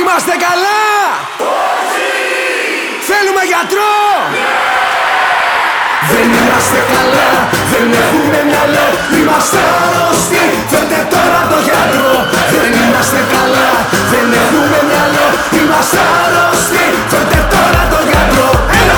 Είμαστε καλά! Όχι! Θέλουμε γιατρό! Ναι! Δεν είμαστε καλά, δεν έχουμε μυαλό. Είμαστε άρρωστοι, φέρτε τώρα το γιατρό. Δεν είμαστε καλά, δεν έχουμε μυαλό. Είμαστε άρρωστοι, φέρτε τώρα το γιατρό. Έλα!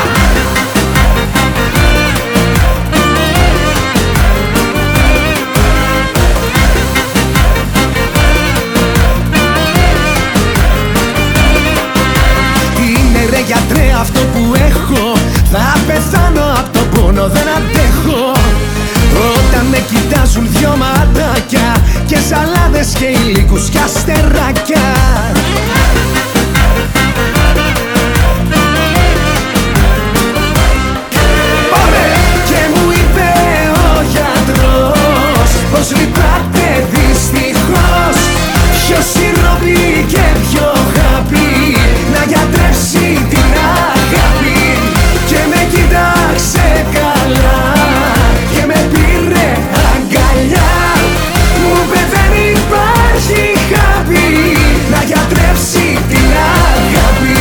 Είναι ρε γιατρέ αυτό που έχω. Θα πεθάνω απ' το πόνο, δεν αντέχω. Όταν με κοιτάζουν δυο ματάκια και σαλάδες και υλικούς κι αστεράκια. Πάμε! Και μου είπε ο γιατρός πως λυπάται δυστυχώς. Πιο σιρόπι και πιο χαπί να γιατρεύσει την αγάπη. Και με κοίταξε καλά και με πήρε αγκαλιά. Μου είπε δεν υπάρχει χάπη να γιατρεύσει την αγάπη.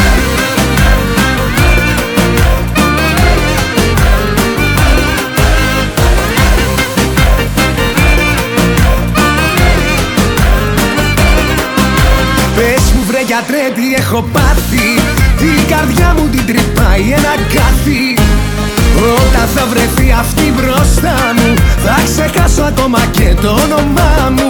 Πες μου βρε γιατρέ τι έχω πάθει. Την καρδιά μου την τρυπάει ένα κάθι. Όταν θα βρεθεί αυτή μπροστά μου θα ξεχάσω ακόμα και το όνομά μου.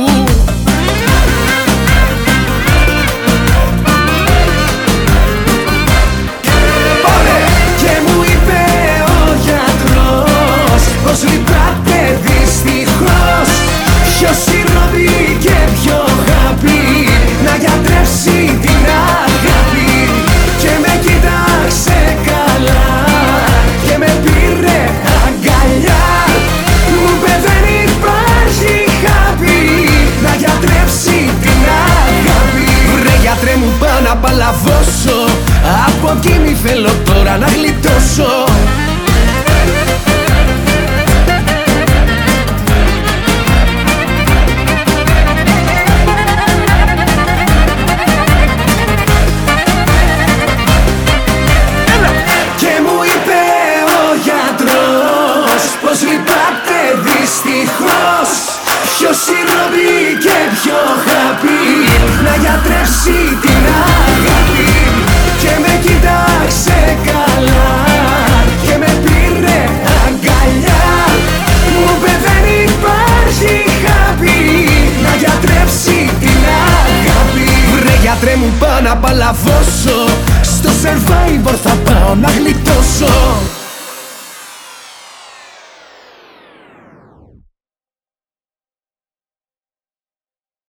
Πάμε! Και μου είπε ο γιατρός πως λυπάται δυστυχώς. Πιο σιρόπι και πιο χαπί να γιατρεύσει την αγάπη. Και με κοίταξε καλά και με πήρε αγκαλιά. Μου είπε δεν υπάρχει χάπη να γιατρεύσει την αγάπη. Βρε γιατρέ μου πάω να παλαβώσω. Από εκείνη θέλω τώρα να γλιτώσω. Πως λυπάται δυστυχώς. Πιο σιρόπι και πιο χαπί να γιατρεύσει την αγάπη. Και με κοίταξε καλά και με πήρε αγκαλιά. Μου είπε δεν υπάρχει χαπί να γιατρεύσει την αγάπη. Βρε γιατρέ μου πάω να παλαβώσω. Στο Survivor θα πάω να γλιτώσω.